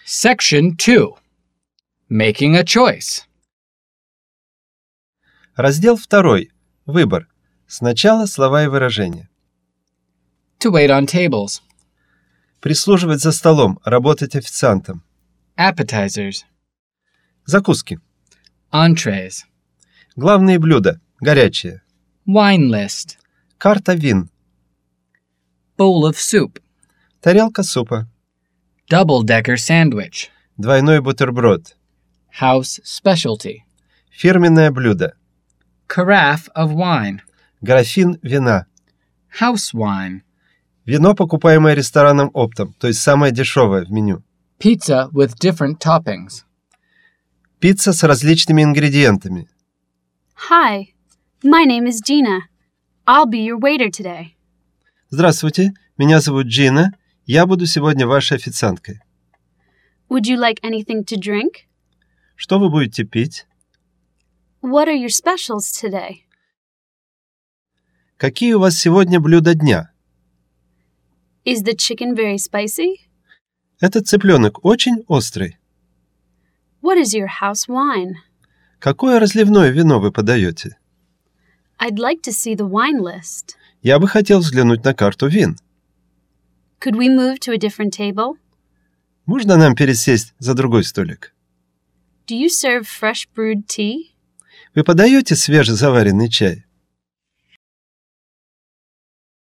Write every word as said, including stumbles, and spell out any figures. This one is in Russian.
Section two. Making a choice. Раздел второй. Выбор. Сначала слова и выражения. To wait on tables. Прислуживать за столом, работать официантом. Appetizers. Закуски. Entrees. Главные блюда. Горячие. Wine list. Карта вин. Bowl of soup. Тарелка супа. Double-decker sandwich. Двойной бутерброд. House specialty. Фирменное блюдо. Carafe of wine. Графин вина. House wine. Вино, покупаемое рестораном оптом, то есть самое дешевое в меню. Pizza with different toppings. Пицца с различными ингредиентами. Hi, my name is Gina. I'll be your waiter today. Здравствуйте, меня зовут Джина. Я буду сегодня вашей официанткой. Would you like anything to drink? Что вы будете пить? What are your specials today? Какие у вас сегодня блюда дня? Is the chicken very spicy? Этот цыпленок очень острый. What is your house wine? Какое разливное вино вы подаете? I'd like to see the wine list. Я бы хотел взглянуть на карту вин. Could we move to a different table? Можно нам пересесть за другой столик? Do you serve fresh brewed tea? Вы подаете свежезаваренный чай?